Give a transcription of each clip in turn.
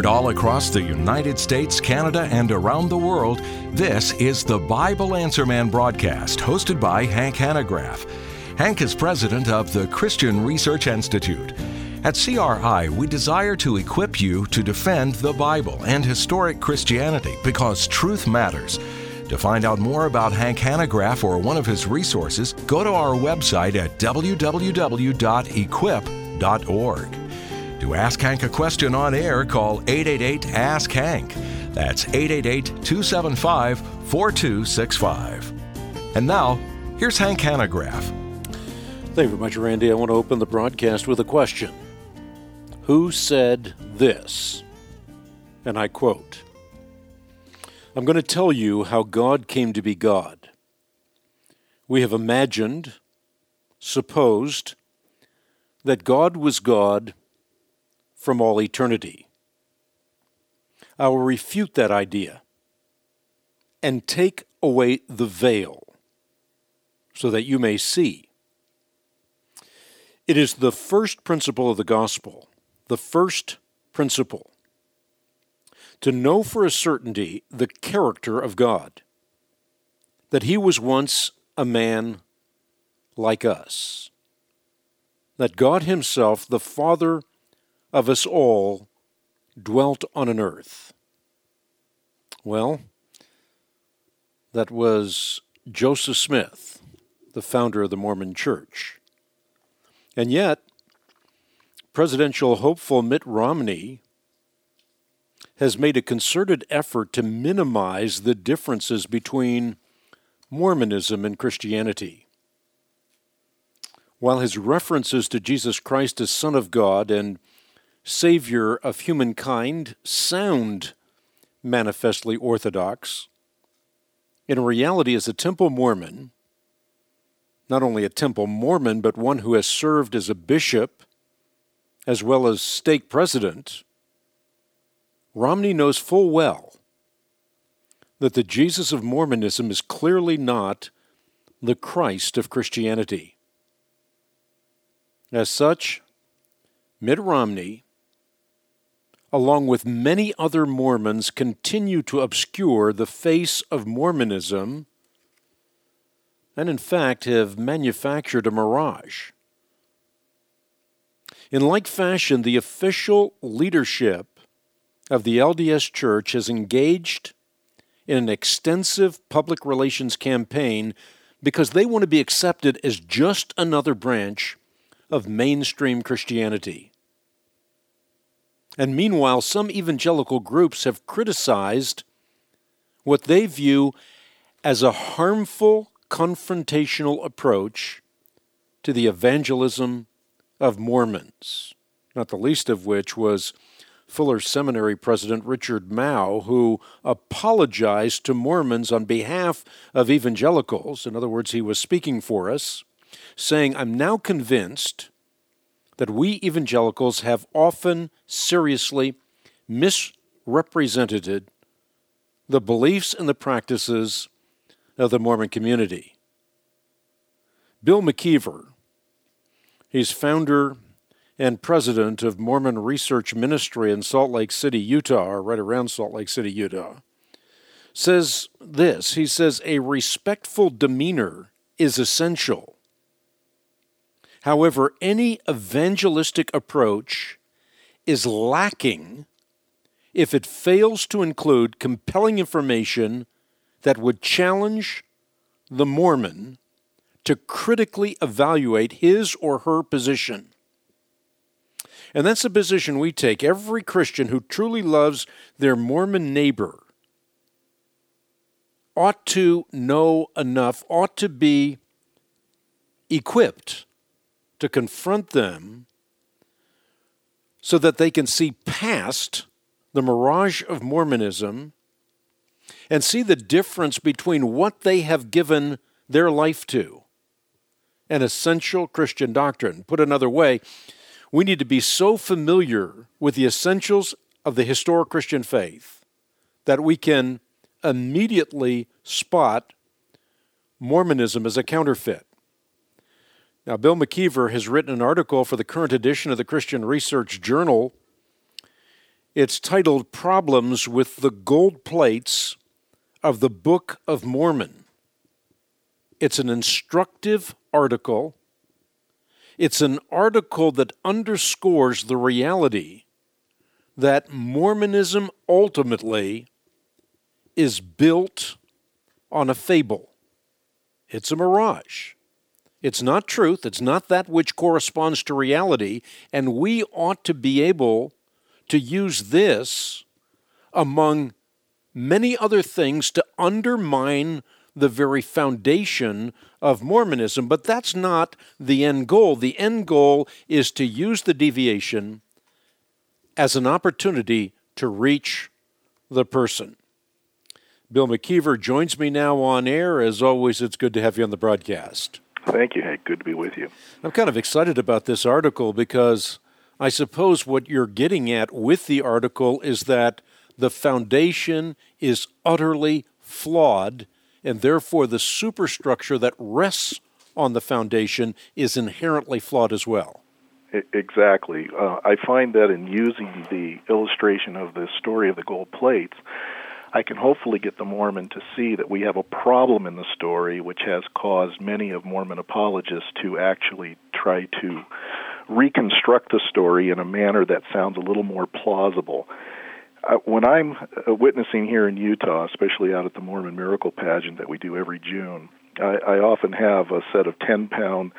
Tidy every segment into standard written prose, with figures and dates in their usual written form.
all across the United States, Canada, and around the world, this is the Bible Answer Man broadcast, hosted by Hank Hanegraaff. Hank is president of the Christian Research Institute. At CRI, we desire to equip you to defend the Bible and historic Christianity because truth matters. To find out more about Hank Hanegraaff or one of his resources, go to our website at www.equip.org. To ask Hank a question on air, call 888-ASK-HANK. That's 888-275-4265. And now, here's Hank Hanegraaff. Thank you very much, Randy. I want to open the broadcast with a question. Who said this? And I quote, I'm going to tell you how God came to be God. We have imagined, supposed, that God was God from all eternity. I will refute that idea and take away the veil so that you may see. It is the first principle of the gospel, the first principle, to know for a certainty the character of God, that he was once a man like us, that God himself, the Father of us all, dwelt on an earth. Well, that was Joseph Smith, the founder of the Mormon Church. And yet, presidential hopeful Mitt Romney has made a concerted effort to minimize the differences between Mormonism and Christianity. While his references to Jesus Christ as Son of God and Savior of humankind sound manifestly orthodox, in reality, as a Temple Mormon, not only a Temple Mormon, but one who has served as a bishop as well as stake president, Romney knows full well that the Jesus of Mormonism is clearly not the Christ of Christianity. As such, Mitt Romney, along with many other Mormons, continue to obscure the face of Mormonism and, in fact, have manufactured a mirage. In like fashion, the official leadership of the LDS Church has engaged in an extensive public relations campaign because they want to be accepted as just another branch of mainstream Christianity. And meanwhile, some evangelical groups have criticized what they view as a harmful confrontational approach to the evangelism of Mormons, not the least of which was Fuller Seminary President Richard Mouw, who apologized to Mormons on behalf of evangelicals. In other words, he was speaking for us, saying, I'm now convinced that we evangelicals have often seriously misrepresented the beliefs and the practices of the Mormon community. Bill McKeever, he's founder and president of Mormon Research Ministry in Salt Lake City, Utah, or right around Salt Lake City, Utah, says this. He says, a respectful demeanor is essential. However, any evangelistic approach is lacking if it fails to include compelling information that would challenge the Mormon to critically evaluate his or her position. And that's the position we take. Every Christian who truly loves their Mormon neighbor ought to know enough, ought to be equipped to confront them so that they can see past the mirage of Mormonism and see the difference between what they have given their life to and essential Christian doctrine. Put another way, we need to be so familiar with the essentials of the historic Christian faith that we can immediately spot Mormonism as a counterfeit. Now, Bill McKeever has written an article for the current edition of the Christian Research Journal It's titled Problems with the Gold Plates of the Book of Mormon. It's an instructive article. It's an article that underscores the reality that Mormonism ultimately is built on a fable. It's a mirage. It's not truth. It's not that which corresponds to reality, and we ought to be able to use this among many other things to undermine the very foundation of Mormonism. But that's not the end goal. The end goal is to use the deviation as an opportunity to reach the person. Bill McKeever joins me now on air. As always, it's good to have you on the broadcast. Thank you, Hank. Good to be with you. I'm kind of excited about this article because I suppose what you're getting at with the article is that the foundation is utterly flawed, and therefore the superstructure that rests on the foundation is inherently flawed as well. Exactly. I find that in using the illustration of the story of the gold plates, I can hopefully get the Mormon to see that we have a problem in the story which has caused many of Mormon apologists to actually try to reconstruct the story in a manner that sounds a little more plausible. When I'm witnessing here in Utah, especially out at the Mormon Miracle Pageant that we do every June, I often have a set of 10-pound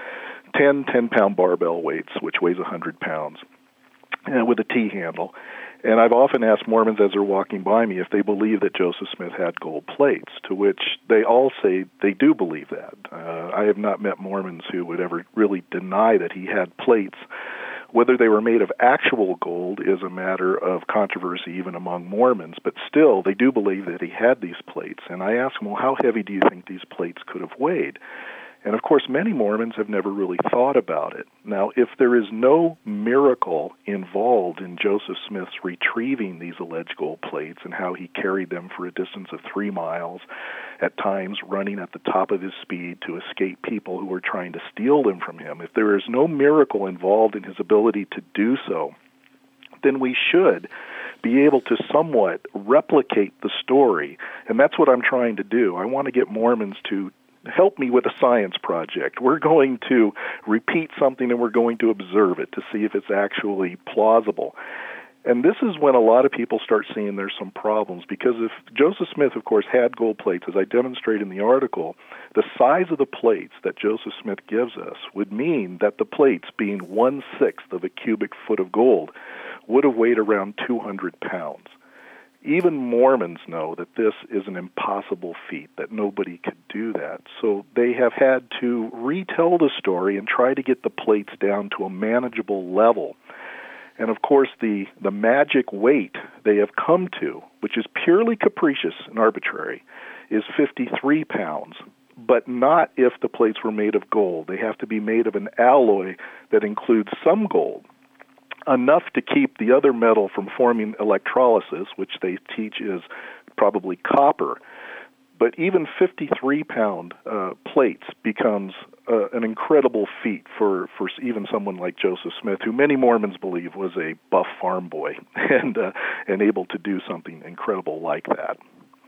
barbell weights, which weighs 100 pounds, with a T-handle. And I've often asked Mormons as they're walking by me if they believe that Joseph Smith had gold plates, to which they all say they do believe that. I have not met Mormons who would ever really deny that he had plates. Whether they were made of actual gold is a matter of controversy even among Mormons, but still they do believe that he had these plates. And I ask them, well, how heavy do you think these plates could have weighed? And, of course, many Mormons have never really thought about it. Now, if there is no miracle involved in Joseph Smith's retrieving these alleged gold plates and how he carried them for a distance of 3 miles, at times running at the top of his speed to escape people who were trying to steal them from him, if there is no miracle involved in his ability to do so, then we should be able to somewhat replicate the story. And that's what I'm trying to do. I want to get Mormons to help me with a science project. We're going to repeat something and we're going to observe it to see if it's actually plausible. And this is when a lot of people start seeing there's some problems, because if Joseph Smith, of course, had gold plates, as I demonstrate in the article, the size of the plates that Joseph Smith gives us would mean that the plates, being 1/6 of a cubic foot of gold, would have weighed around 200 pounds. Even Mormons know that this is an impossible feat, that nobody could do that. So they have had to retell the story and try to get the plates down to a manageable level. And, of course, the magic weight they have come to, which is purely capricious and arbitrary, is 53 pounds, but not if the plates were made of gold. They have to be made of an alloy that includes some gold, enough to keep the other metal from forming electrolysis, which they teach is probably copper. But even 53-pound plates becomes an incredible feat for even someone like Joseph Smith, who many Mormons believe was a buff farm boy and able to do something incredible like that.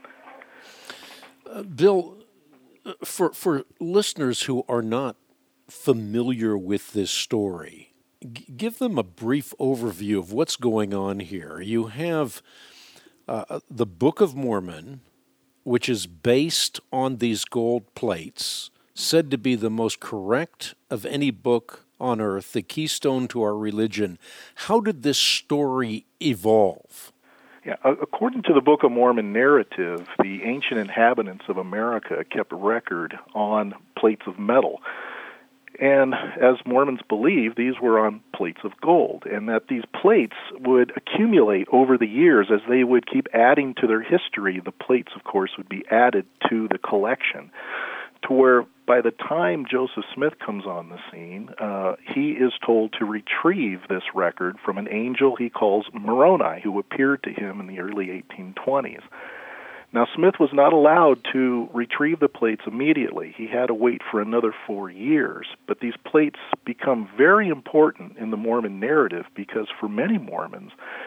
Bill, for listeners who are not familiar with this story, give them a brief overview of what's going on here. You have the Book of Mormon, which is based on these gold plates, said to be the most correct of any book on earth, the keystone to our religion. How did this story evolve? Yeah, according to the Book of Mormon narrative, the ancient inhabitants of America kept record on plates of metal. And as Mormons believe, these were on plates of gold, and that these plates would accumulate over the years as they would keep adding to their history. The plates, of course, would be added to the collection, to where by the time Joseph Smith comes on the scene, he is told to retrieve this record from an angel he calls Moroni, who appeared to him in the early 1820s. Now, Smith was not allowed to retrieve the plates immediately. He had to wait for another 4 years. But these plates become very important in the Mormon narrative because for many Mormons,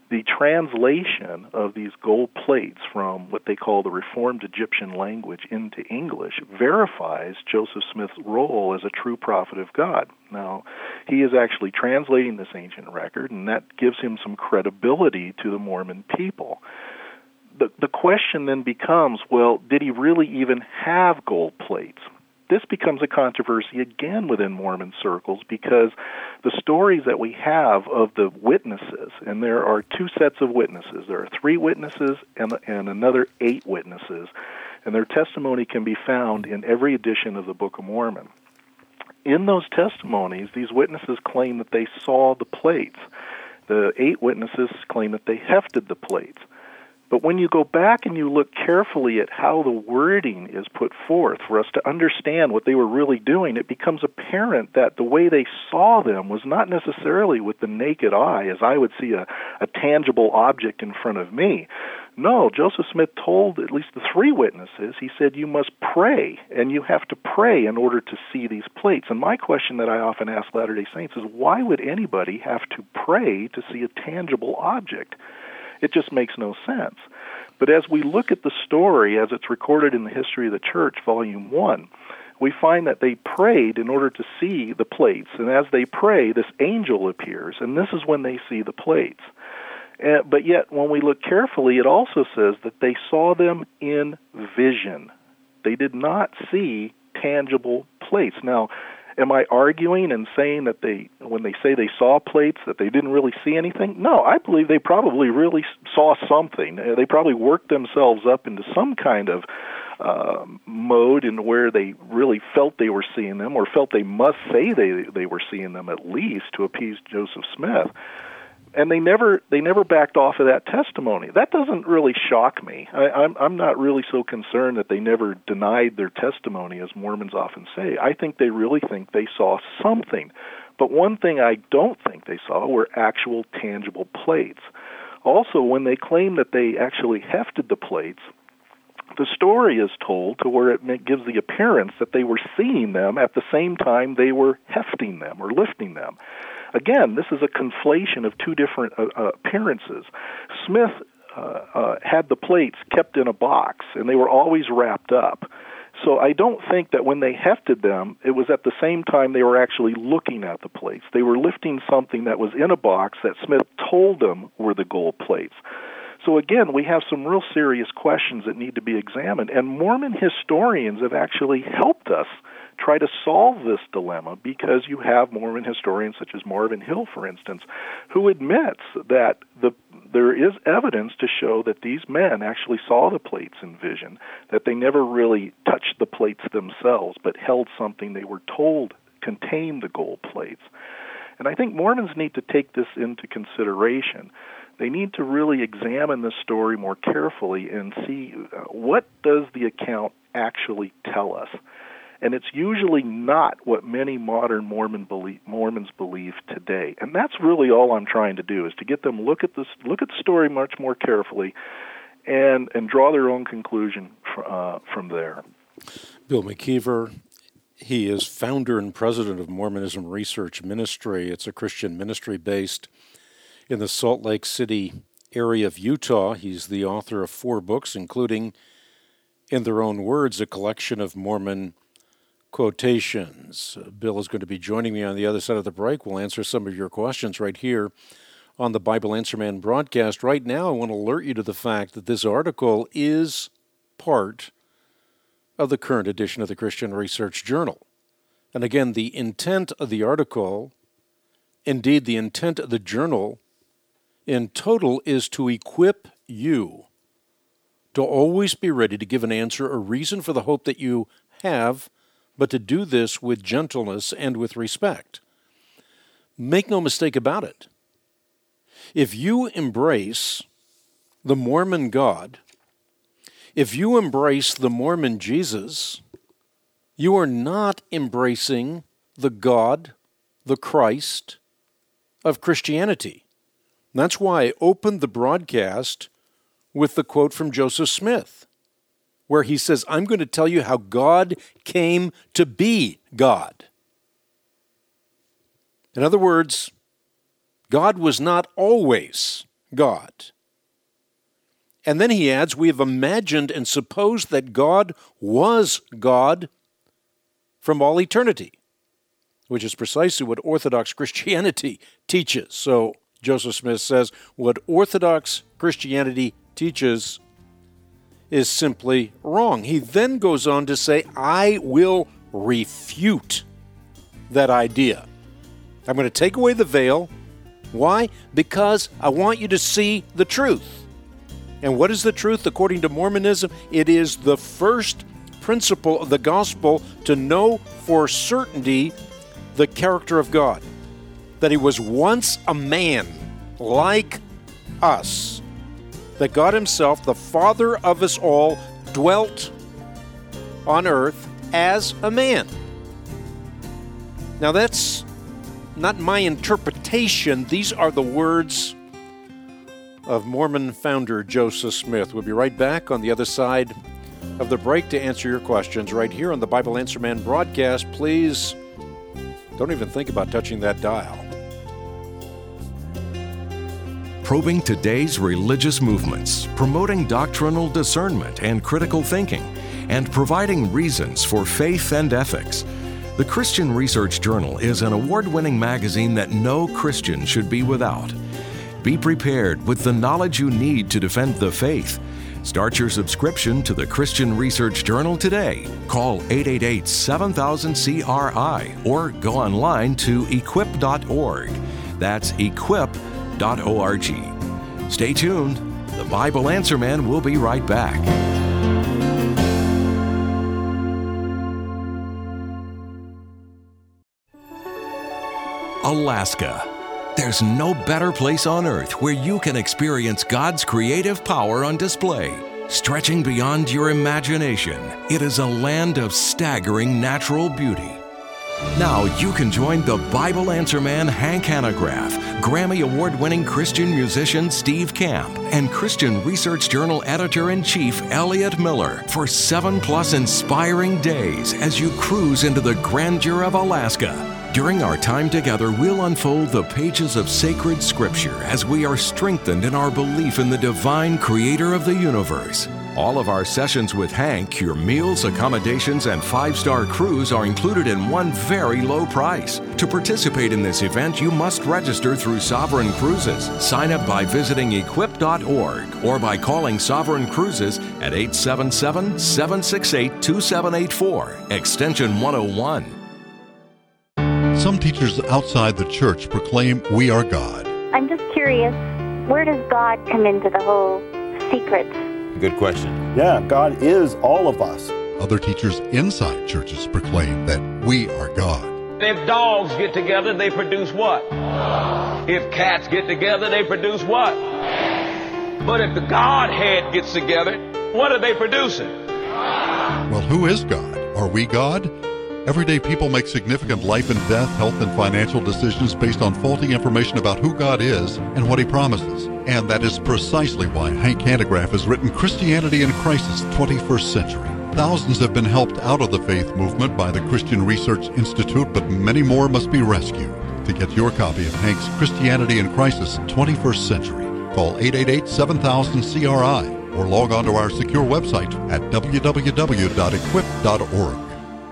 The translation of these gold plates from what they call the Reformed Egyptian language into English verifies Joseph Smith's role as a true prophet of God. Now, he is actually translating this ancient record, and that gives him some credibility to the Mormon people. The question then becomes, well, did he really even have gold plates? This becomes a controversy again within Mormon circles because the stories that we have of the witnesses, and there are two sets of witnesses. There are 3 witnesses and another 8 witnesses, and their testimony can be found in every edition of the Book of Mormon. In those testimonies, these witnesses claim that they saw the plates. The 8 witnesses claim that they hefted the plates. But when you go back and you look carefully at how the wording is put forth for us to understand what they were really doing, it becomes apparent that the way they saw them was not necessarily with the naked eye, as I would see a tangible object in front of me. No, Joseph Smith told at least the 3 witnesses, he said, you must pray, and you have to pray in order to see these plates. And my question that I often ask Latter-day Saints is, why would anybody have to pray to see a tangible object? It just makes no sense. But as we look at the story as it's recorded in the History of the Church, Volume 1, we find that they prayed in order to see the plates. And as they pray, this angel appears, and this is when they see the plates. But yet, when we look carefully, it also says that they saw them in vision. They did not see tangible plates. Now, am I arguing and saying that when they say they saw plates, that they didn't really see anything? No, I believe they probably really saw something. They probably worked themselves up into some kind of mode in where they really felt they were seeing them, or felt they must say they were seeing them at least to appease Joseph Smith. And they never backed off of that testimony. That doesn't really shock me. I'm not really so concerned that they never denied their testimony, as Mormons often say. I think they really think they saw something. But one thing I don't think they saw were actual tangible plates. Also, when they claim that they actually hefted the plates, the story is told to where it gives the appearance that they were seeing them at the same time they were hefting them or lifting them. Again, this is a conflation of 2 different appearances. Smith had the plates kept in a box, and they were always wrapped up. So I don't think that when they hefted them, it was at the same time they were actually looking at the plates. They were lifting something that was in a box that Smith told them were the gold plates. So again, we have some real serious questions that need to be examined, and Mormon historians have actually helped us try to solve this dilemma, because you have Mormon historians such as Marvin Hill, for instance, who admits that there is evidence to show that these men actually saw the plates in vision, that they never really touched the plates themselves, but held something they were told contained the gold plates. And I think Mormons need to take this into consideration. They need to really examine the story more carefully and see what does the account actually tell us. And it's usually not what many modern Mormons believe today. And that's really all I'm trying to do, is to get them look at the story much more carefully and draw their own conclusion from there. Bill McKeever, he is founder and president of Mormonism Research Ministry. It's a Christian ministry based in the Salt Lake City area of Utah. He's the author of 4 books, including, in their own words, a collection of Mormon quotations. Bill is going to be joining me on the other side of the break. We'll answer some of your questions right here on the Bible Answer Man broadcast. Right now, I want to alert you to the fact that this article is part of the current edition of the Christian Research Journal. And again, the intent of the article, indeed the intent of the journal, in total is to equip you to always be ready to give an answer, a reason for the hope that you have, but to do this with gentleness and with respect. Make no mistake about it. If you embrace the Mormon God, if you embrace the Mormon Jesus, you are not embracing the God, the Christ of Christianity. That's why I opened the broadcast with the quote from Joseph Smith, where he says, I'm going to tell you how God came to be God. In other words, God was not always God. And then he adds, we have imagined and supposed that God was God from all eternity, which is precisely what Orthodox Christianity teaches. So Joseph Smith says, what Orthodox Christianity teaches is simply wrong. He then goes on to say, I will refute that idea. I'm going to take away the veil. Why? Because I want you to see the truth. And what is the truth according to Mormonism? It is the first principle of the gospel to know for certainty the character of God. That he was once a man like us. That God himself, the Father of us all, dwelt on earth as a man. Now that's not my interpretation. These are the words of Mormon founder Joseph Smith. We'll be right back on the other side of the break to answer your questions right here on the Bible Answer Man broadcast. Please don't even think about touching that dial. Probing today's religious movements, promoting doctrinal discernment and critical thinking, and providing reasons for faith and ethics. The Christian Research Journal is an award-winning magazine that no Christian should be without. Be prepared with the knowledge you need to defend the faith. Start your subscription to the Christian Research Journal today. Call 888-7000-CRI or go online to equip.org. That's equip.org. Stay tuned. The Bible Answer Man will be right back. Alaska. There's no better place on earth where you can experience God's creative power on display. Stretching beyond your imagination, it is a land of staggering natural beauty. Now you can join the Bible Answer Man Hank Hanegraaff, Grammy Award-winning Christian musician Steve Camp, and Christian Research Journal Editor-in-Chief Elliot Miller for 7+ inspiring days as you cruise into the grandeur of Alaska. During our time together, we'll unfold the pages of sacred scripture as we are strengthened in our belief in the divine creator of the universe. All of our sessions with Hank, your meals, accommodations, and 5-star cruise are included in one very low price. To participate in this event, you must register through Sovereign Cruises. Sign up by visiting equip.org or by calling Sovereign Cruises at 877-768-2784, extension 101. Some teachers outside the church proclaim we are God. I'm just curious, where does God come into the whole secret? Good question. Yeah, God is all of us. Other teachers inside churches proclaim that we are God. If dogs get together, they produce what? If cats get together, they produce what? But if the Godhead gets together, what are they producing? Well, who is God? Are we God? Everyday people make significant life and death, health and financial decisions based on faulty information about who God is and what he promises. And that is precisely why Hank Hanegraaff has written Christianity in Crisis, 21st Century. Thousands have been helped out of the faith movement by the Christian Research Institute, but many more must be rescued. To get your copy of Hank's Christianity in Crisis, 21st Century, call 888-7000-CRI or log on to our secure website at www.equip.org.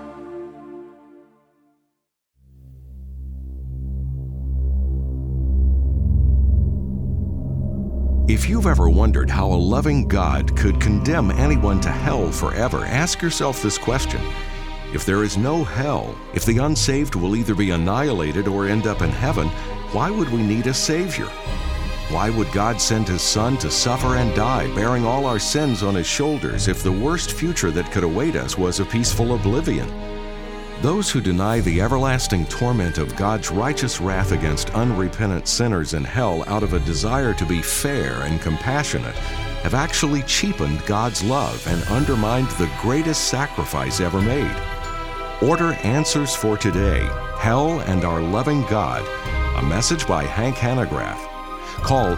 If you've ever wondered how a loving God could condemn anyone to hell forever, ask yourself this question. If there is no hell, if the unsaved will either be annihilated or end up in heaven, why would we need a Savior? Why would God send His Son to suffer and die, bearing all our sins on His shoulders, if the worst future that could await us was a peaceful oblivion? Those who deny the everlasting torment of God's righteous wrath against unrepentant sinners in hell out of a desire to be fair and compassionate have actually cheapened God's love and undermined the greatest sacrifice ever made. Order Answers for Today, Hell and Our Loving God, a message by Hank Hanegraaff. Call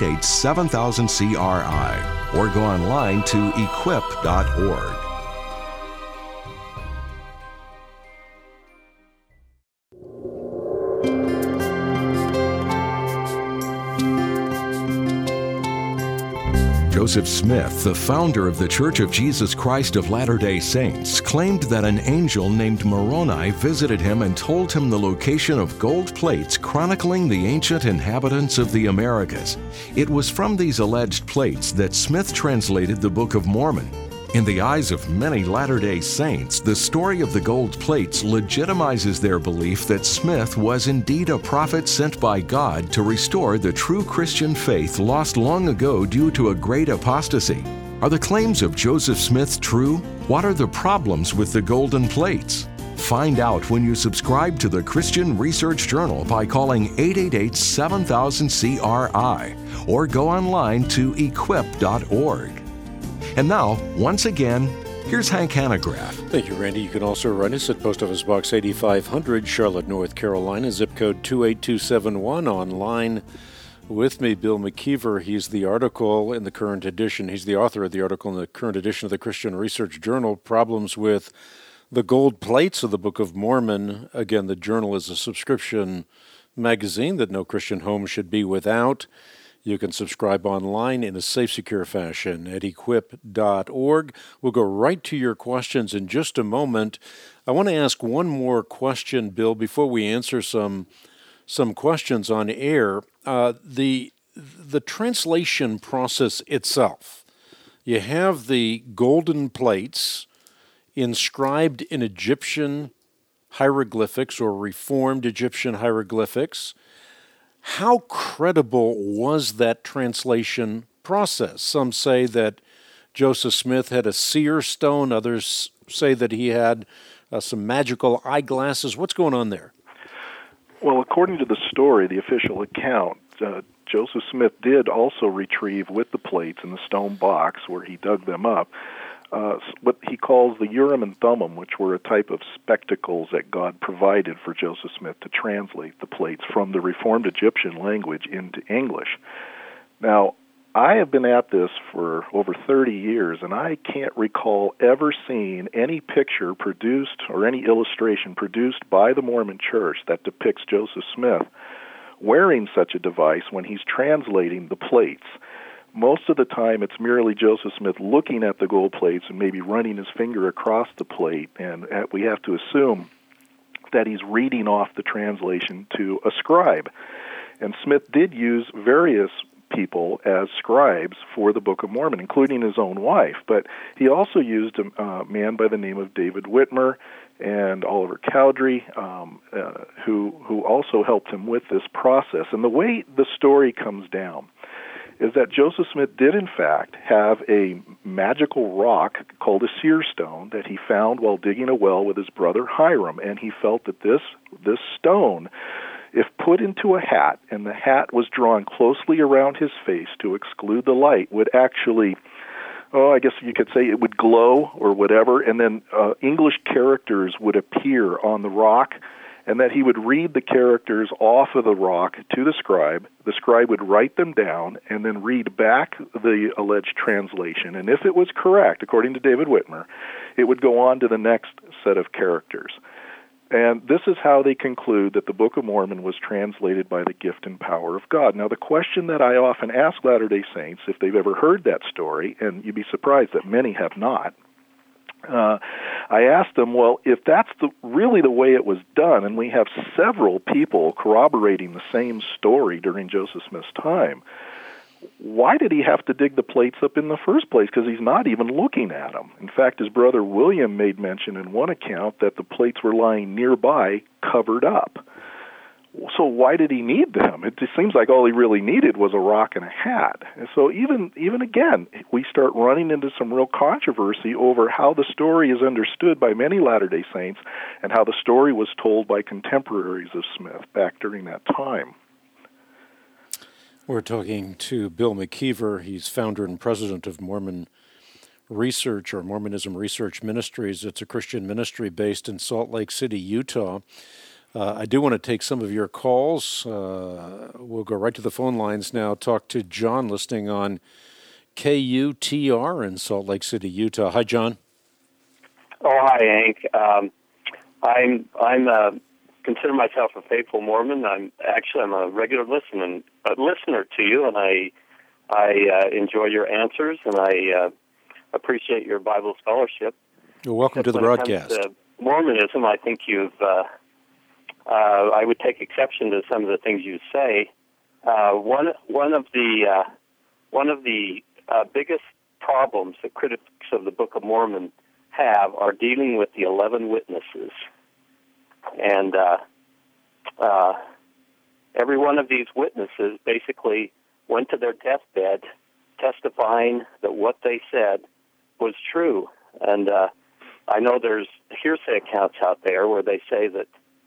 888-7000-CRI or go online to equip.org. Joseph Smith, the founder of The Church of Jesus Christ of Latter-day Saints, claimed that an angel named Moroni visited him and told him the location of gold plates chronicling the ancient inhabitants of the Americas. It was from these alleged plates that Smith translated the Book of Mormon. In the eyes of many Latter-day Saints, the story of the gold plates legitimizes their belief that Smith was indeed a prophet sent by God to restore the true Christian faith lost long ago due to a great apostasy. Are the claims of Joseph Smith true? What are the problems with the golden plates? Find out when you subscribe to the Christian Research Journal by calling 888-7000-CRI or go online to equip.org. And now, once again, here's Hank Hanegraaff. Thank you, Randy. You can also write us at Post Office Box 8500, Charlotte, North Carolina, zip code 28271. Online with me, Bill McKeever. He's the article in the current edition. He's the author of the article in the current edition of the Christian Research Journal, Problems with the Gold Plates of the Book of Mormon. Again, the journal is a subscription magazine that no Christian home should be without. You can subscribe online in a safe, secure fashion at equip.org. We'll go right to your questions in just a moment. I want to ask one more question, Bill, before we answer some questions on air. The translation process itself. You have the golden plates inscribed in Egyptian hieroglyphics or reformed Egyptian hieroglyphics. How credible was that translation process? Some say that Joseph Smith had a seer stone. Others say that he had some magical eyeglasses. What's going on there? Well, according to the story, the official account, Joseph Smith did also retrieve with the plates in the stone box where he dug them up what he calls the Urim and Thummim, which were a type of spectacles that God provided for Joseph Smith to translate the plates from the Reformed Egyptian language into English. Now, I have been at this for over 30 years, and I can't recall ever seeing any picture produced or any illustration produced by the Mormon Church that depicts Joseph Smith wearing such a device when he's translating the plates. Most of the time, it's merely Joseph Smith looking at the gold plates and maybe running his finger across the plate, and we have to assume that he's reading off the translation to a scribe. And Smith did use various people as scribes for the Book of Mormon, including his own wife, but he also used a man by the name of David Whitmer and Oliver Cowdery, who also helped him with this process. And the way the story comes down is that Joseph Smith did, in fact, have a magical rock called a seer stone that he found while digging a well with his brother Hiram, and he felt that this stone, if put into a hat, and the hat was drawn closely around his face to exclude the light, would actually, I guess you could say it would glow or whatever, and then English characters would appear on the rock, and that he would read the characters off of the rock to the scribe. The scribe would write them down and then read back the alleged translation. And if it was correct, according to David Whitmer, it would go on to the next set of characters. And this is how they conclude that the Book of Mormon was translated by the gift and power of God. Now, the question that I often ask Latter-day Saints, if they've ever heard that story, and you'd be surprised that many have not, I asked them, well, if that's really the way it was done, and we have several people corroborating the same story during Joseph Smith's time, why did he have to dig the plates up in the first place? Because he's not even looking at them. In fact, his brother William made mention in one account that the plates were lying nearby, covered up. So why did he need them? It just seems like all he really needed was a rock and a hat. And so even again, we start running into some real controversy over how the story is understood by many Latter-day Saints and how the story was told by contemporaries of Smith back during that time. We're talking to Bill McKeever. He's founder and president of Mormon Research, or Mormonism Research Ministries. It's a Christian ministry based in Salt Lake City, Utah. I do want to take some of your calls. We'll go right to the phone lines now. Talk to John, listening on KUTR in Salt Lake City, Utah. Hi, John. Oh, hi, Hank. I'm consider myself a faithful Mormon. I'm a regular listener to you, and I I enjoy your answers, and I appreciate your Bible scholarship. You're welcome to the broadcast. When it comes to Mormonism, I think I would take exception to some of the things you say. One of the biggest problems that critics of the Book of Mormon have are dealing with the 11 witnesses. And every one of these witnesses basically went to their deathbed testifying that what they said was true. And I know there's hearsay accounts out there where they say that,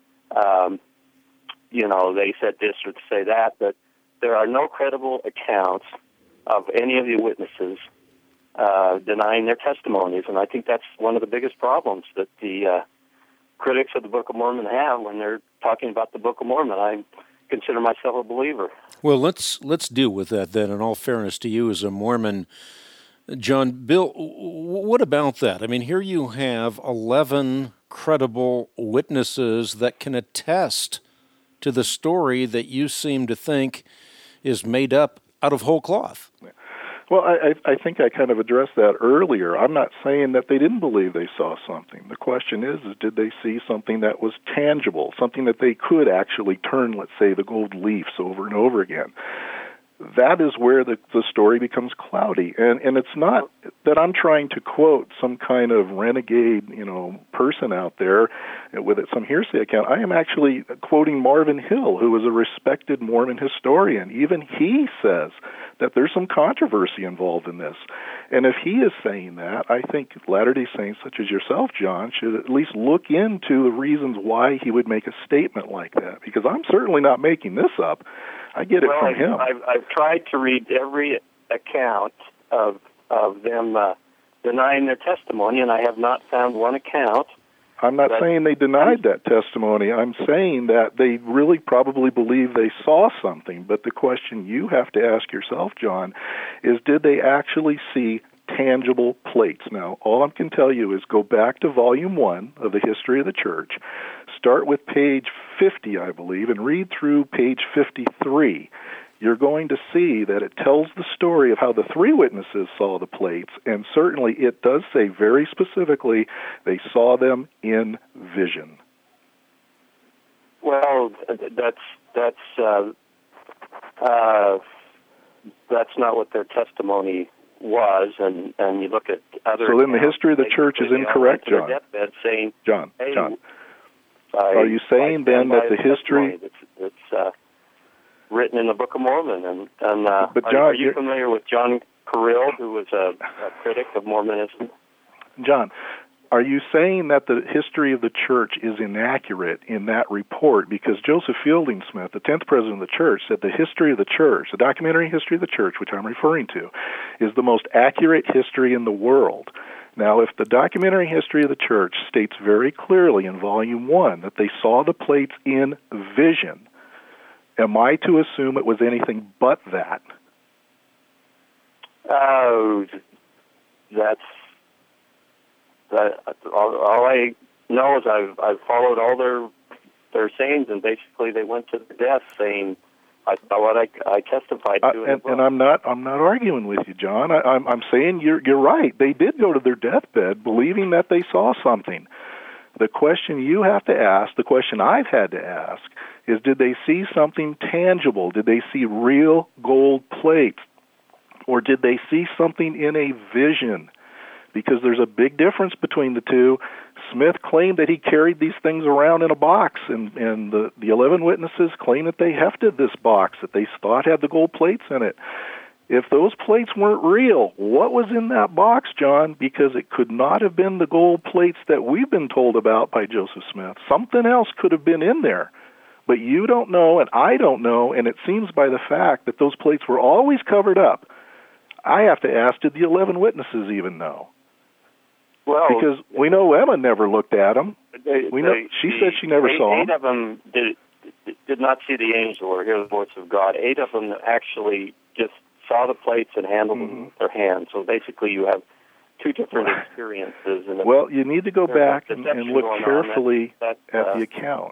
they said this or say that, but there are no credible accounts of any of the witnesses denying their testimonies. And I think that's one of the biggest problems that the critics of the Book of Mormon have when they're talking about the Book of Mormon. I consider myself a believer. Well, let's deal with that then, in all fairness to you as a Mormon. John, Bill, what about that? I mean, here you have 11 credible witnesses that can attest to the story that you seem to think is made up out of whole cloth. Well, I think I kind of addressed that earlier. I'm not saying that they didn't believe they saw something. The question is did they see something that was tangible, something that they could actually turn, let's say, the gold leafs over and over again? That is where the story becomes cloudy. And it's not that I'm trying to quote some kind of renegade, person out there with some hearsay account. I am actually quoting Marvin Hill, who is a respected Mormon historian. Even he says that there's some controversy involved in this. And if he is saying that, I think Latter-day Saints, such as yourself, John, should at least look into the reasons why he would make a statement like that, because I'm certainly not making this up. I get it from him. I've tried to read every account of them denying their testimony, and I have not found one account. I'm not saying they denied that testimony. I'm saying that they really probably believe they saw something. But the question you have to ask yourself, John, is did they actually see tangible plates? Now, all I can tell you is go back to Volume 1 of the History of the Church, start with page 50, I believe, and read through page 53. You're going to see that it tells the story of how the three witnesses saw the plates, and certainly it does say very specifically they saw them in vision. Well, that's not what their testimony was, and you look at other. So then the history of the church is incorrect, John. Saying, John. Are you saying then that the history that's written in the Book of Mormon? But John, are you familiar with John Carrill, who was a critic of Mormonism? John, are you saying that the history of the church is inaccurate in that report? Because Joseph Fielding Smith, the 10th president of the church, said the history of the church, the documentary history of the church, which I'm referring to, is the most accurate history in the world. Now, if the documentary history of the church states very clearly in Volume 1 that they saw the plates in vision, am I to assume it was anything but that? All I know is I've followed all their sayings, and basically they went to the death saying, I saw what I testified to. And I'm not arguing with you, John. I'm saying you're right. They did go to their deathbed believing that they saw something. The question you have to ask, the question I've had to ask, is did they see something tangible? Did they see real gold plates? Or did they see something in a vision? Because there's a big difference between the two. Smith claimed that he carried these things around in a box, and the 11 witnesses claim that they hefted this box that they thought had the gold plates in it. If those plates weren't real, what was in that box, John? Because it could not have been the gold plates that we've been told about by Joseph Smith. Something else could have been in there. But you don't know, and I don't know, and it seems by the fact that those plates were always covered up. I have to ask, did the 11 witnesses even know? Well, because we know Emma never looked at them. She said she never saw them. 8 of them did not see the angel or hear the voice of God. 8 of them actually just saw the plates and handled them with their hands. So basically you have 2 different experiences. Well, you need to go back and look carefully at the account.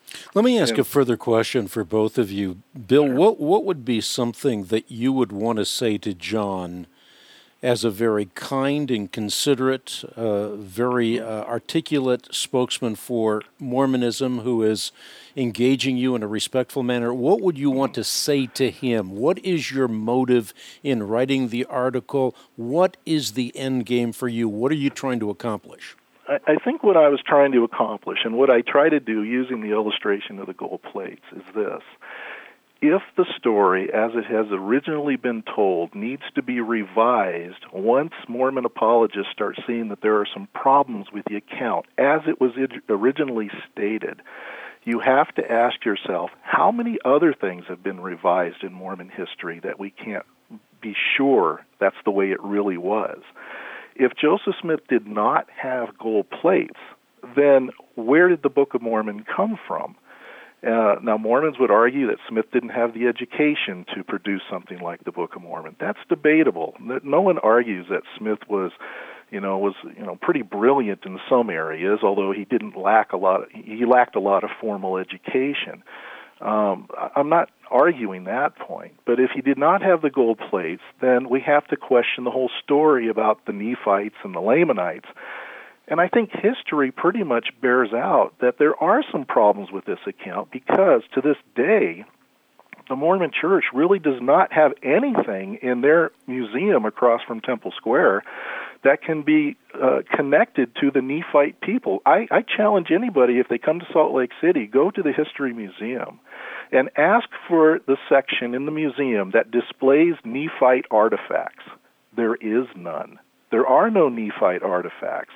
Let me ask a further question for both of you. Bill, Sure. what would be something that you would want to say to John as a very kind and considerate, very articulate spokesman for Mormonism who is engaging you in a respectful manner? What would you want to say to him? What is your motive in writing the article? What is the end game for you? What are you trying to accomplish? I think what I was trying to accomplish, and what I try to do using the illustration of the gold plates, is this. If the story, as it has originally been told, needs to be revised once Mormon apologists start seeing that there are some problems with the account, as it was originally stated, you have to ask yourself, how many other things have been revised in Mormon history that we can't be sure that's the way it really was? If Joseph Smith did not have gold plates, then where did the Book of Mormon come from? Now, Mormons would argue that Smith didn't have the education to produce something like the Book of Mormon. That's debatable. No one argues that Smith was pretty brilliant in some areas, although he lacked a lot of formal education. I'm not arguing that point, but if he did not have the gold plates, then we have to question the whole story about the Nephites and the Lamanites. And I think history pretty much bears out that there are some problems with this account because to this day, the Mormon Church really does not have anything in their museum across from Temple Square that can be connected to the Nephite people. I challenge anybody, if they come to Salt Lake City, go to the History Museum and ask for the section in the museum that displays Nephite artifacts. There is none. There are no Nephite artifacts.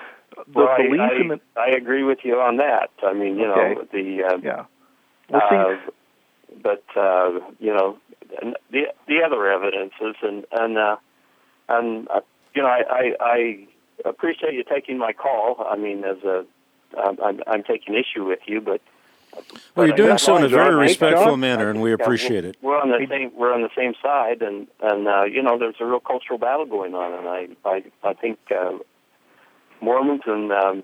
I agree with you on that. I mean, but the other evidences, I appreciate you taking my call. I mean, I'm taking issue with you, but you're doing so in a very respectful manner, and we appreciate it. We're on the same side, and there's a real cultural battle going on, and I think Mormons and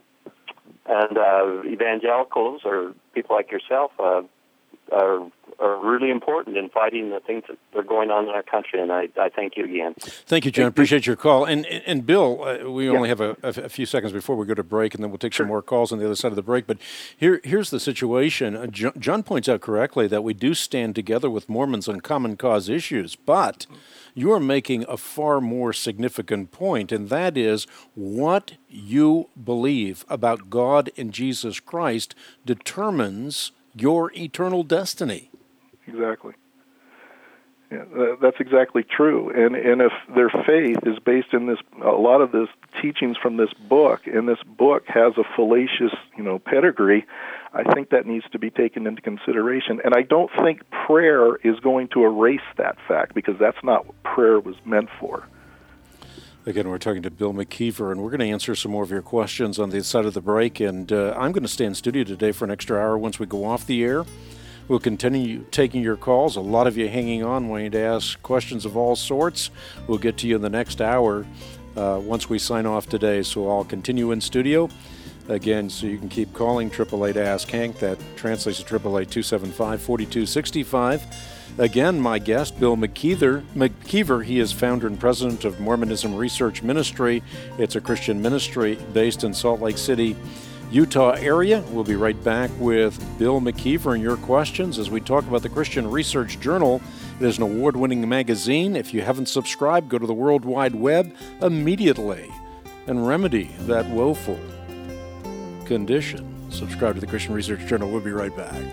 evangelicals or people like yourself are really important in fighting the things that are going on in our country, and I thank you again. Thank you, John. Appreciate your call. And Bill, we only have a few seconds before we go to break, and then we'll take some more calls on the other side of the break. But here's the situation. John points out correctly that we do stand together with Mormons on common cause issues, but you are making a far more significant point, and that is what you believe about God and Jesus Christ determines your eternal destiny. Exactly. Yeah, that's exactly true. And if their faith is based in a lot of this teachings from this book, and this book has a fallacious, pedigree, I think that needs to be taken into consideration. And I don't think prayer is going to erase that fact, because that's not what prayer was meant for. Again, we're talking to Bill McKeever, and we're going to answer some more of your questions on the side of the break. And I'm going to stay in studio today for an extra hour once we go off the air. We'll continue taking your calls. A lot of you hanging on, wanting to ask questions of all sorts. We'll get to you in the next hour once we sign off today. So I'll continue in studio. Again, so you can keep calling 888-ASK-HANK. That translates to 888-275-4265. Again, my guest, Bill McKeever. He is founder and president of Mormonism Research Ministry. It's a Christian ministry based in Salt Lake City, Utah area. We'll be right back with Bill McKeever and your questions as we talk about the Christian Research Journal. It is an award-winning magazine. If you haven't subscribed, go to the World Wide Web immediately and remedy that woeful condition. Subscribe to the Christian Research Journal. We'll be right back.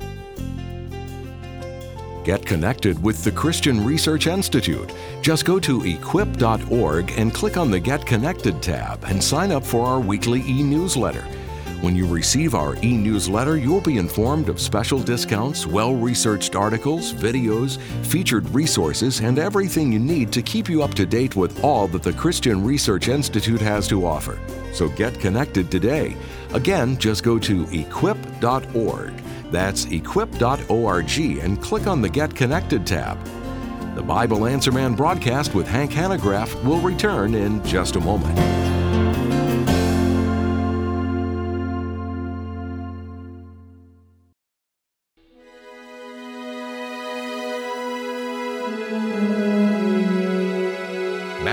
Get connected with the Christian Research Institute. Just go to equip.org and click on the Get Connected tab and sign up for our weekly e-newsletter. When you receive our e-newsletter, you'll be informed of special discounts, well-researched articles, videos, featured resources, and everything you need to keep you up to date with all that the Christian Research Institute has to offer. So get connected today. Again, just go to equip.org. That's equip.org and click on the Get Connected tab. The Bible Answer Man broadcast with Hank Hanegraaff will return in just a moment.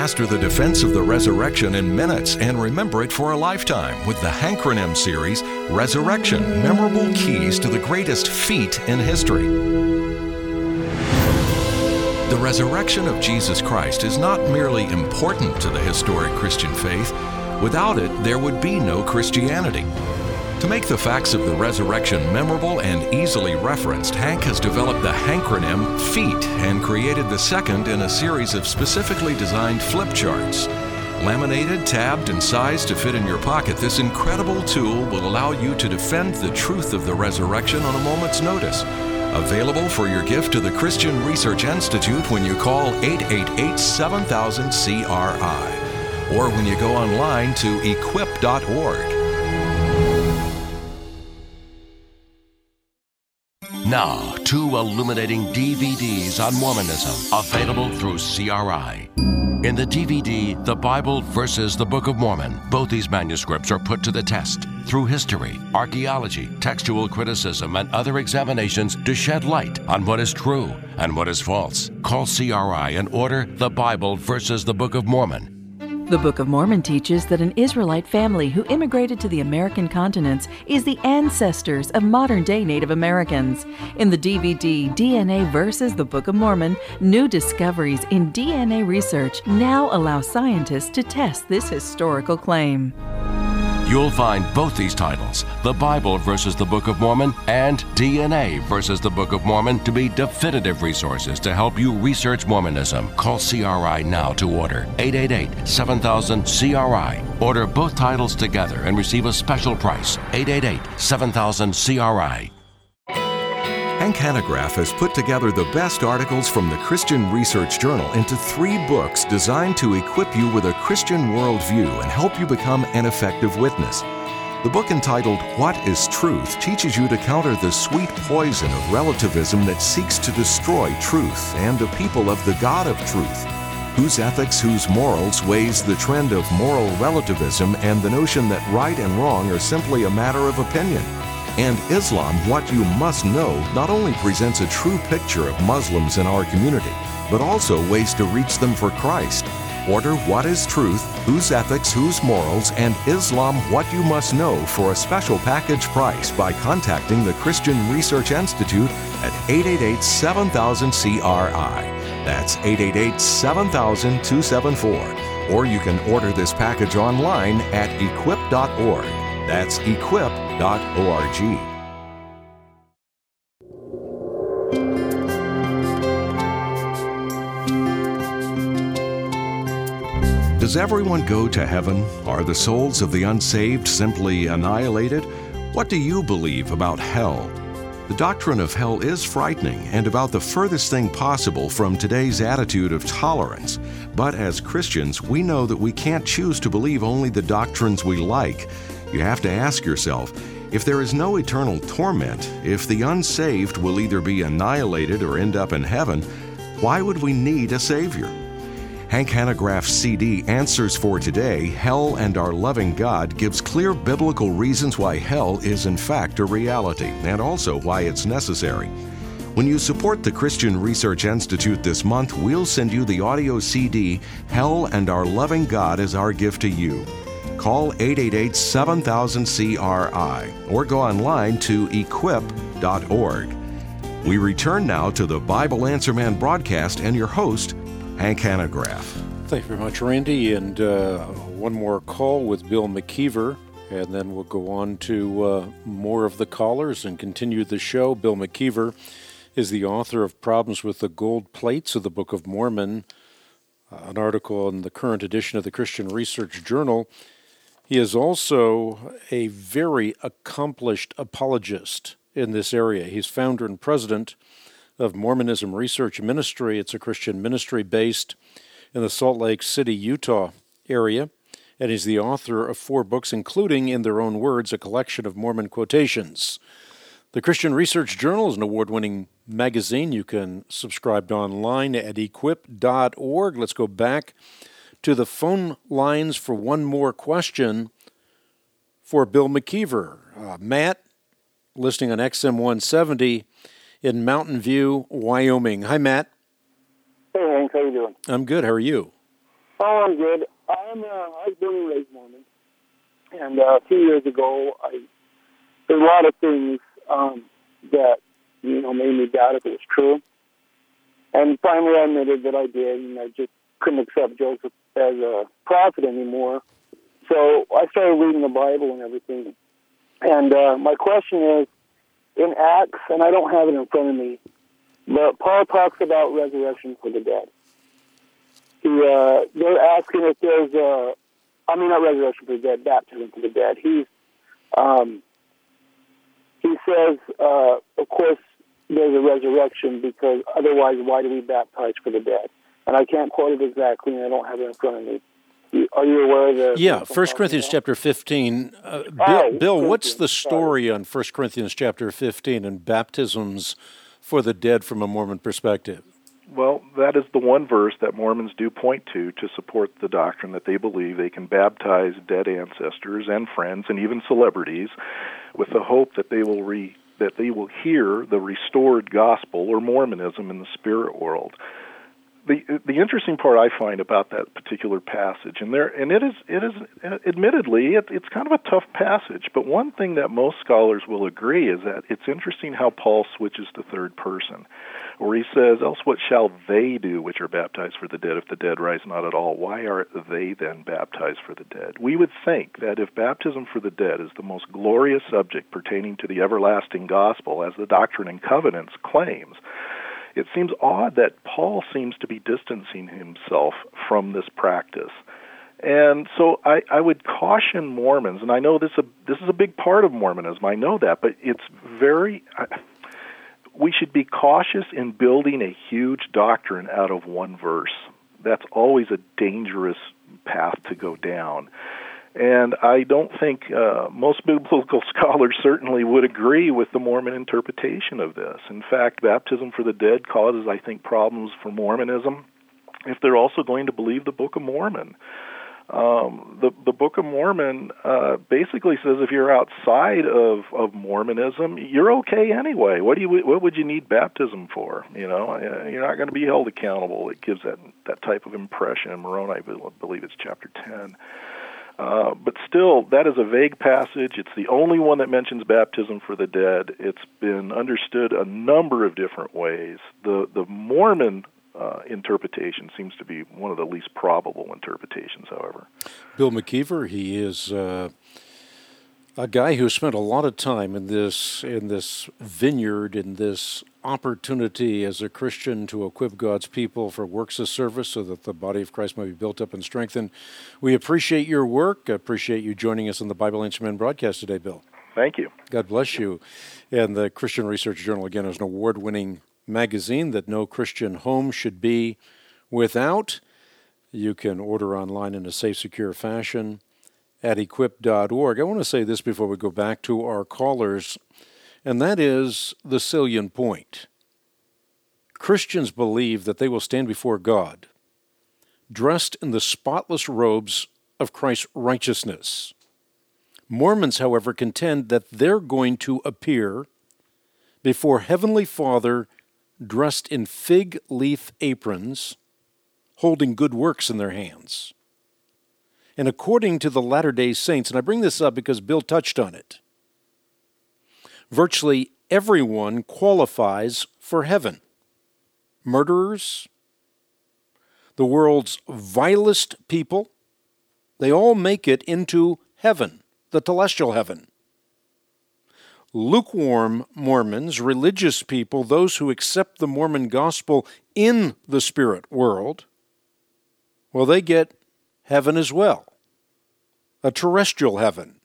Master the defense of the resurrection in minutes and remember it for a lifetime with the Hankronym series, Resurrection, Memorable Keys to the Greatest Feat in History. The resurrection of Jesus Christ is not merely important to the historic Christian faith. Without it, there would be no Christianity. To make the facts of the resurrection memorable and easily referenced, Hank has developed the Hankronym Feat and created the second in a series of specifically designed flip charts. Laminated, tabbed, and sized to fit in your pocket, this incredible tool will allow you to defend the truth of the resurrection on a moment's notice. Available for your gift to the Christian Research Institute when you call 888-7000-CRI or when you go online to equip.org. Now, 2 illuminating DVDs on Mormonism, available through CRI. In the DVD, The Bible versus the Book of Mormon, both these manuscripts are put to the test through history, archaeology, textual criticism, and other examinations to shed light on what is true and what is false. Call CRI and order The Bible versus the Book of Mormon. The Book of Mormon teaches that an Israelite family who immigrated to the American continents is the ancestors of modern-day Native Americans. In the DVD, DNA versus the Book of Mormon, new discoveries in DNA research now allow scientists to test this historical claim. You'll find both these titles, The Bible versus the Book of Mormon and DNA versus the Book of Mormon, to be definitive resources to help you research Mormonism. Call CRI now to order 888-7000-CRI. Order both titles together and receive a special price, 888-7000-CRI. Hank Hanegraaff has put together the best articles from the Christian Research Journal into 3 books designed to equip you with a Christian worldview and help you become an effective witness. The book entitled What is Truth teaches you to counter the sweet poison of relativism that seeks to destroy truth and the people of the God of truth, whose ethics, whose morals weighs the trend of moral relativism and the notion that right and wrong are simply a matter of opinion. And Islam, What You Must Know, not only presents a true picture of Muslims in our community, but also ways to reach them for Christ. Order What is Truth, Whose Ethics, Whose Morals, and Islam, What You Must Know for a special package price by contacting the Christian Research Institute at 888-7000-CRI. That's 888-7000-274. Or you can order this package online at equip.org. That's equip.org. Does everyone go to heaven? Are the souls of the unsaved simply annihilated? What do you believe about hell? The doctrine of hell is frightening and about the furthest thing possible from today's attitude of tolerance. But as Christians, we know that we can't choose to believe only the doctrines we like. You have to ask yourself, if there is no eternal torment, if the unsaved will either be annihilated or end up in heaven, why would we need a Savior? Hank Hanegraaff's CD, Answers for Today, Hell and Our Loving God, gives clear biblical reasons why hell is in fact a reality, and also why it's necessary. When you support the Christian Research Institute this month, we'll send you the audio CD, Hell and Our Loving God, as our gift to you. Call 888-7000-CRI or go online to equip.org. We return now to the Bible Answer Man broadcast and your host, Hank Hanegraaff. Thank you very much, Randy. And one more call with Bill McKeever, and then we'll go on to more of the callers and continue the show. Bill McKeever is the author of Problems with the Gold Plates of the Book of Mormon, an article in the current edition of the Christian Research Journal. He is also a very accomplished apologist in this area. He's founder and president of Mormonism Research Ministry. It's a Christian ministry based in the Salt Lake City, Utah area, and he's the author of 4 books, including, in their own words, a collection of Mormon quotations. The Christian Research Journal is an award-winning magazine. You can subscribe online at equip.org. Let's go back to the phone lines for one more question for Bill McKeever. Matt, listening on XM 170 in Mountain View, Wyoming. Hi, Matt. Hey, Hank. How you doing? I'm good. How are you? Oh, I'm good. I was born and raised Mormon, and a few years ago, there's a lot of things that made me doubt if it was true. And finally, I admitted that I did, and I just couldn't accept Joseph as a prophet anymore. So I started reading the Bible and everything. And my question is, in Acts, and I don't have it in front of me, but Paul talks about resurrection for the dead. They're asking if there's not resurrection for the dead, baptism for the dead. He says, of course, there's a resurrection, because otherwise why do we baptize for the dead? And I can't quote it exactly, and I don't have it in front of me. Are you aware of the... Yeah, 1 Corinthians chapter 15. Bill, what's the story on 1 Corinthians chapter 15 and baptisms for the dead from a Mormon perspective? Well, that is the one verse that Mormons do point to support the doctrine that they believe they can baptize dead ancestors and friends and even celebrities with the hope that they will hear the restored gospel or Mormonism in the spirit world. The interesting part I find about that particular passage, and it is admittedly it's kind of a tough passage, but one thing that most scholars will agree is that it's interesting how Paul switches to third person, where he says, "Else what shall they do which are baptized for the dead, if the dead rise not at all? Why are they then baptized for the dead?" We would think that if baptism for the dead is the most glorious subject pertaining to the everlasting gospel, as the Doctrine and Covenants claims, it seems odd that Paul seems to be distancing himself from this practice. And so I would caution Mormons, and I know this is a big part of Mormonism, I know that, but it's we should be cautious in building a huge doctrine out of one verse. That's always a dangerous path to go down. And I don't think most biblical scholars certainly would agree with the Mormon interpretation of this. In fact, baptism for the dead causes, I think, problems for Mormonism if they're also going to believe the Book of Mormon. The Book of Mormon basically says if you're outside of Mormonism, you're okay anyway. What would you need baptism for? You're not going to be held accountable. It gives that type of impression in Moroni. I believe it's chapter 10. But still, that is a vague passage. It's the only one that mentions baptism for the dead. It's been understood a number of different ways. The Mormon interpretation seems to be one of the least probable interpretations, however. Bill McKeever, he is a guy who spent a lot of time in this vineyard, in this opportunity as a Christian to equip God's people for works of service so that the body of Christ may be built up and strengthened. We appreciate your work. I appreciate you joining us on the Bible Answer Man broadcast today, Bill. Thank you. God bless you. And the Christian Research Journal, again, is an award-winning magazine that no Christian home should be without. You can order online in a safe, secure fashion at equip.org. I want to say this before we go back to our callers, and that is the salient point. Christians believe that they will stand before God dressed in the spotless robes of Christ's righteousness. Mormons, however, contend that they're going to appear before Heavenly Father dressed in fig leaf aprons, holding good works in their hands. And according to the Latter-day Saints, and I bring this up because Bill touched on it, virtually everyone qualifies for heaven. Murderers, the world's vilest people, they all make it into heaven, the celestial heaven. Lukewarm Mormons, religious people, those who accept the Mormon gospel in the spirit world, well, they get heaven as well, a terrestrial heaven.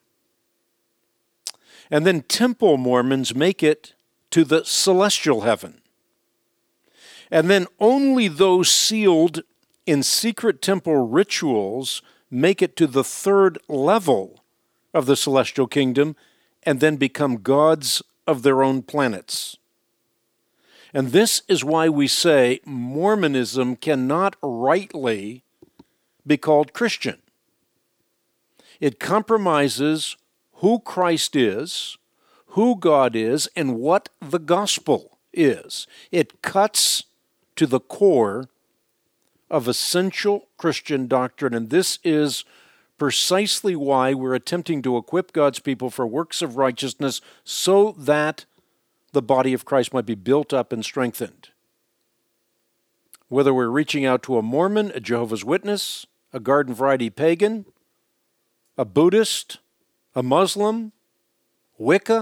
And then temple Mormons make it to the celestial heaven. And then only those sealed in secret temple rituals make it to the third level of the celestial kingdom and then become gods of their own planets. And this is why we say Mormonism cannot rightly be called Christian. It compromises who Christ is, who God is, and what the gospel is. It cuts to the core of essential Christian doctrine, and this is precisely why we're attempting to equip God's people for works of righteousness so that the body of Christ might be built up and strengthened. Whether we're reaching out to a Mormon, a Jehovah's Witness, a garden variety pagan, a Buddhist, a Muslim, Wicca,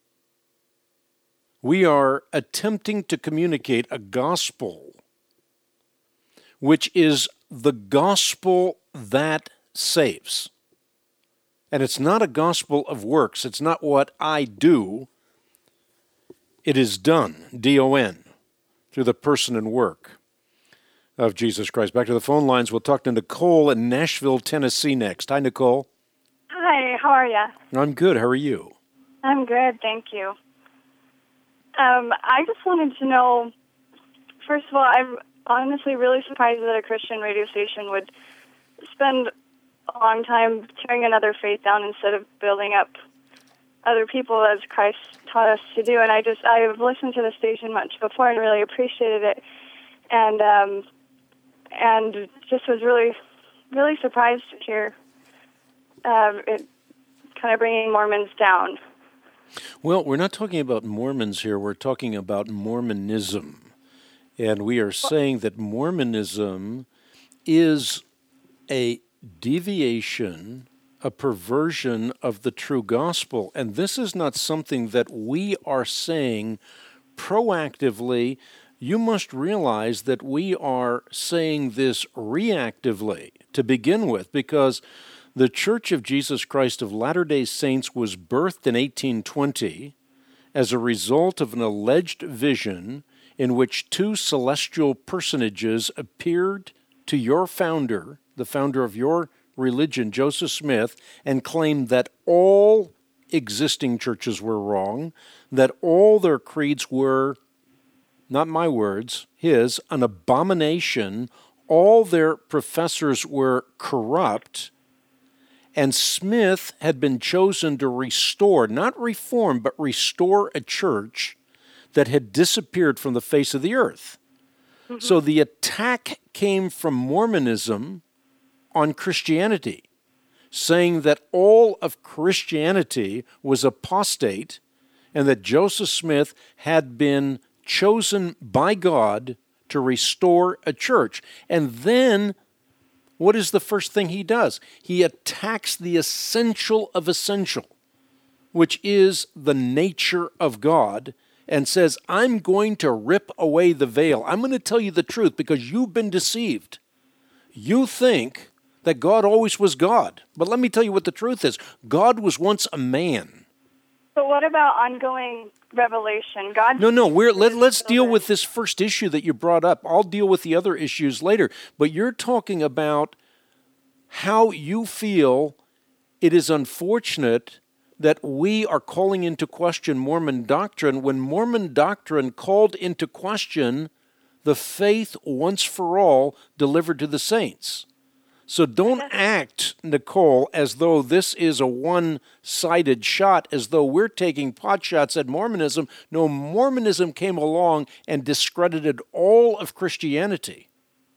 we are attempting to communicate a gospel which is the gospel that saves. And it's not a gospel of works. It's not what I do. It is done, D-O-N, through the person and work of Jesus Christ. Back to the phone lines. We'll talk to Nicole in Nashville, Tennessee next. Hi, Nicole. Hi, how are you? I'm good. How are you? I'm good, thank you. I just wanted to know, first of all, I'm honestly really surprised that a Christian radio station would spend a long time tearing another faith down instead of building up other people as Christ taught us to do. And I've listened to the station much before and really appreciated it. And just was really, really surprised to hear it kind of bringing Mormons down. Well, we're not talking about Mormons here. We're talking about Mormonism. And we are saying that Mormonism is a deviation, a perversion of the true gospel. And this is not something that we are saying proactively. You must realize that we are saying this reactively to begin with, because the Church of Jesus Christ of Latter-day Saints was birthed in 1820 as a result of an alleged vision in which two celestial personages appeared to your founder, the founder of your religion, Joseph Smith, and claimed that all existing churches were wrong, that all their creeds were, not my words, his, an abomination, all their professors were corrupt, and Smith had been chosen to restore, not reform, but restore a church that had disappeared from the face of the earth. Mm-hmm. So the attack came from Mormonism on Christianity, saying that all of Christianity was apostate and that Joseph Smith had been chosen by God to restore a church. And then what is the first thing he does? He attacks the essential of essential, which is the nature of God, and says, I'm going to rip away the veil. I'm going to tell you the truth because you've been deceived. You think that God always was God. But let me tell you what the truth is. God was once a man. But what about ongoing revelation? Let's deal with this first issue that you brought up. I'll deal with the other issues later. But you're talking about how you feel it is unfortunate that we are calling into question Mormon doctrine when Mormon doctrine called into question the faith once for all delivered to the saints. So don't act, Nicole, as though this is a one-sided shot, as though we're taking pot shots at Mormonism. No, Mormonism came along and discredited all of Christianity.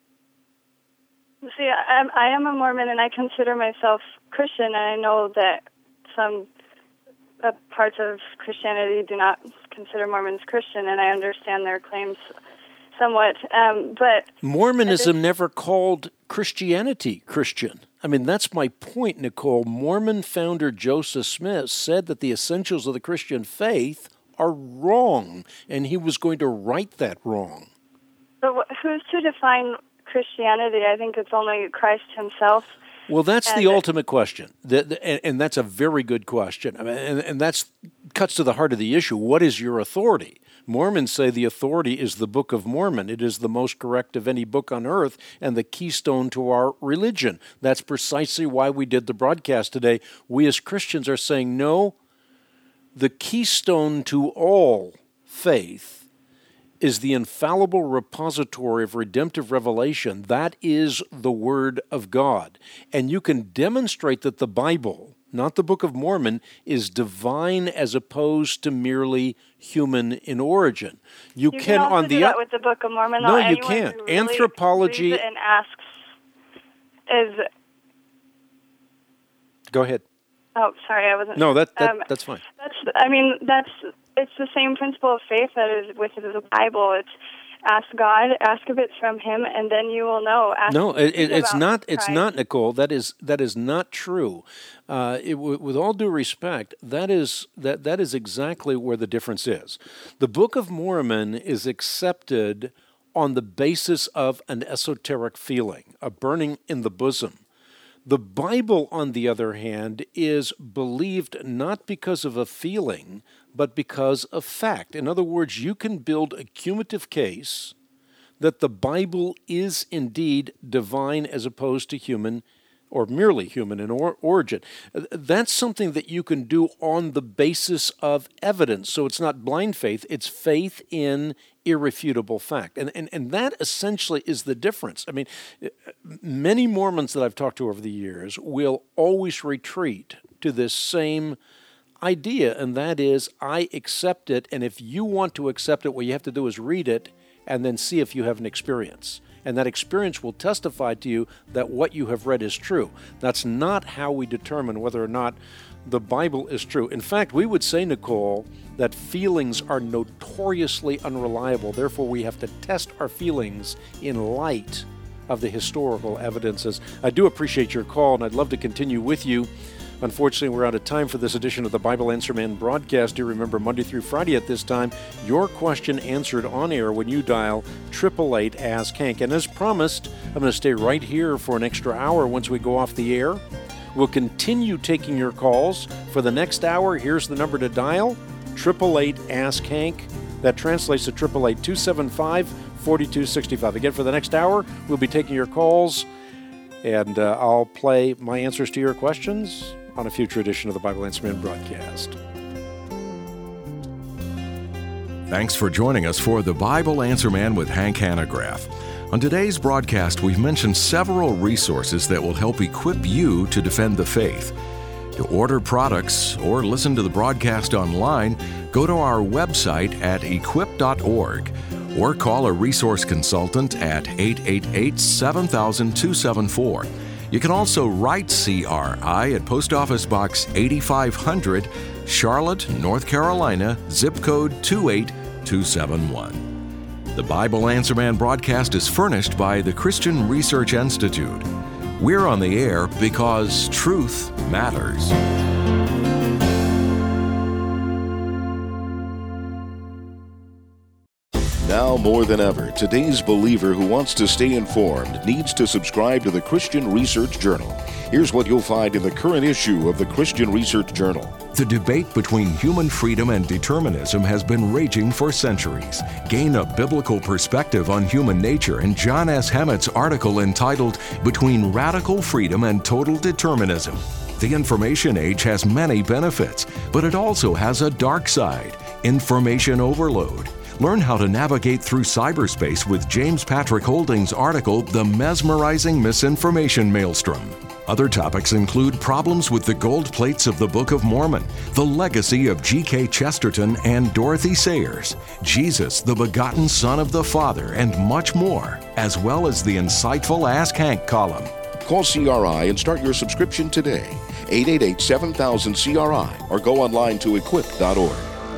See, I am a Mormon, and I consider myself Christian, and I know that some parts of Christianity do not consider Mormons Christian, and I understand their claims somewhat. But Mormonism never called Christianity Christian. I mean, that's my point, Nicole. Mormon founder Joseph Smith said that the essentials of the Christian faith are wrong, and he was going to right that wrong. But who's to define Christianity? I think it's only Christ himself. Well, that's the ultimate question, and that's a very good question. I mean, and that cuts to the heart of the issue. What is your authority? Mormons say the authority is the Book of Mormon. It is the most correct of any book on earth and the keystone to our religion. That's precisely why we did the broadcast today. We as Christians are saying, no, the keystone to all faith is the infallible repository of redemptive revelation. That is the Word of God. And you can demonstrate that the Bible not the Book of Mormon, is divine as opposed to merely human in origin. You can also do that with the Book of Mormon. No, you can't. Really Anthropology reads it and asks is. Go ahead. Oh, sorry, I wasn't. No, that's fine. It's the same principle of faith that is with the Bible. It's ask God, ask if it's from Him, and then you will know. It's not. It's not, Nicole. That is not true. With all due respect, that is exactly where the difference is. The Book of Mormon is accepted on the basis of an esoteric feeling, a burning in the bosom. The Bible, on the other hand, is believed not because of a feeling, but because of fact. In other words, you can build a cumulative case that the Bible is indeed divine as opposed to human, or merely human in origin. That's something that you can do on the basis of evidence. So it's not blind faith, it's faith in irrefutable fact. And that essentially is the difference. I mean, many Mormons that I've talked to over the years will always retreat to this same idea, and that is, I accept it, and if you want to accept it, what you have to do is read it and then see if you have an experience. And that experience will testify to you that what you have read is true. That's not how we determine whether or not the Bible is true. In fact, we would say, Nicole, that feelings are notoriously unreliable. Therefore, we have to test our feelings in light of the historical evidences. I do appreciate your call, and I'd love to continue with you. Unfortunately, we're out of time for this edition of the Bible Answer Man broadcast. Do remember, Monday through Friday at this time, your question answered on air when you dial 888-ASK-HANK. And as promised, I'm going to stay right here for an extra hour once we go off the air. We'll continue taking your calls. For the next hour, here's the number to dial, 888-ASK-HANK. That translates to 888-275-4265. Again, for the next hour, we'll be taking your calls, and I'll play my answers to your questions on a future edition of the Bible Answer Man broadcast. Thanks for joining us for the Bible Answer Man with Hank Hanegraaff. On today's broadcast, we've mentioned several resources that will help equip you to defend the faith. To order products or listen to the broadcast online, go to our website at equip.org or call a resource consultant at 888-7000-274. You can also write CRI at Post Office Box 8500, Charlotte, North Carolina, zip code 28271. The Bible Answer Man broadcast is furnished by the Christian Research Institute. We're on the air because truth matters. Now more than ever, today's believer who wants to stay informed needs to subscribe to the Christian Research Journal. Here's what you'll find in the current issue of the Christian Research Journal. The debate between human freedom and determinism has been raging for centuries. Gain a biblical perspective on human nature in John S. Hammett's article entitled Between Radical Freedom and Total Determinism. The information age has many benefits, but it also has a dark side, information overload. Learn how to navigate through cyberspace with James Patrick Holding's article, The Mesmerizing Misinformation Maelstrom. Other topics include problems with the gold plates of the Book of Mormon, the legacy of G.K. Chesterton and Dorothy Sayers, Jesus, the begotten Son of the Father, and much more, as well as the insightful Ask Hank column. Call CRI and start your subscription today, 888-7000-CRI, or go online to equip.org.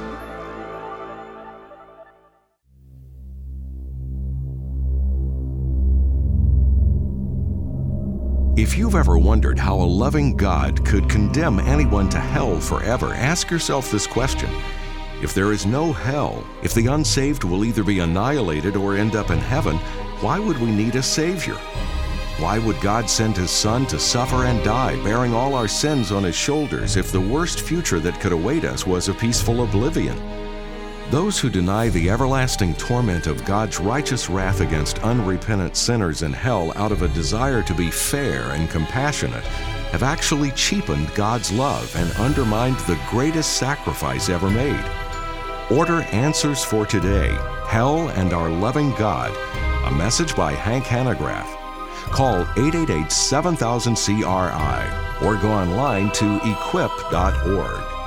If you've ever wondered how a loving God could condemn anyone to hell forever, ask yourself this question. If there is no hell, if the unsaved will either be annihilated or end up in heaven, why would we need a Savior? Why would God send His Son to suffer and die, bearing all our sins on His shoulders, if the worst future that could await us was a peaceful oblivion? Those who deny the everlasting torment of God's righteous wrath against unrepentant sinners in hell out of a desire to be fair and compassionate have actually cheapened God's love and undermined the greatest sacrifice ever made. Order Answers for Today, Hell and Our Loving God, a message by Hank Hanegraaff. Call 888-7000-CRI or go online to equip.org.